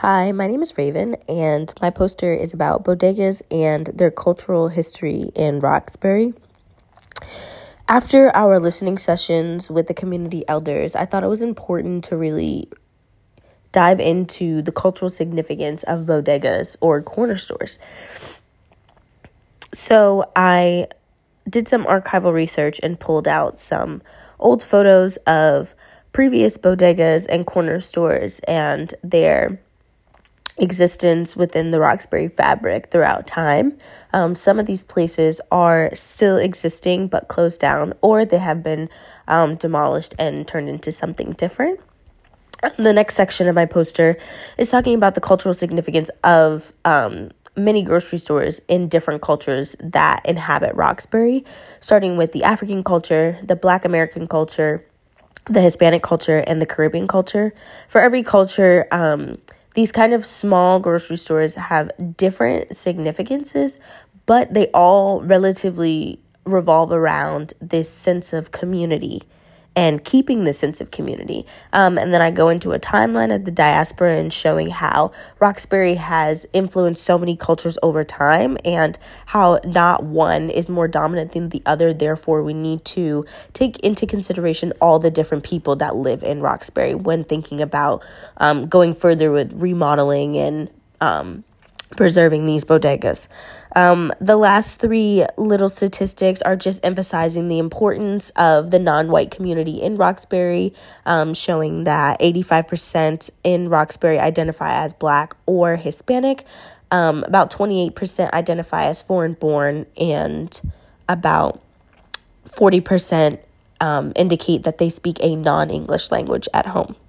Hi, my name is Raven, and my poster is about bodegas and their cultural history in Roxbury. After our listening sessions with the community elders, I thought it was important to really dive into the cultural significance of bodegas or corner stores. So I did some archival research and pulled out some old photos of previous bodegas and corner stores and their existence within the Roxbury fabric throughout time. Some of these places are still existing but closed down, or they have been demolished and turned into something different. The next section of my poster is talking about the cultural significance of many grocery stores in different cultures that inhabit Roxbury, starting with the African culture, the Black American culture, the Hispanic culture, and the Caribbean culture. For every culture, these kind of small grocery stores have different significances, but they all relatively revolve around this sense of community and keeping the sense of community. And then I go into a timeline of the diaspora and showing how Roxbury has influenced so many cultures over time and how not one is more dominant than the other. Therefore, we need to take into consideration all the different people that live in Roxbury when thinking about going further with remodeling and preserving these bodegas. The last three little statistics are just emphasizing the importance of the non-white community in Roxbury, showing that 85% in Roxbury identify as Black or Hispanic, about 28% identify as foreign-born, and about 40% indicate that they speak a non-English language at home.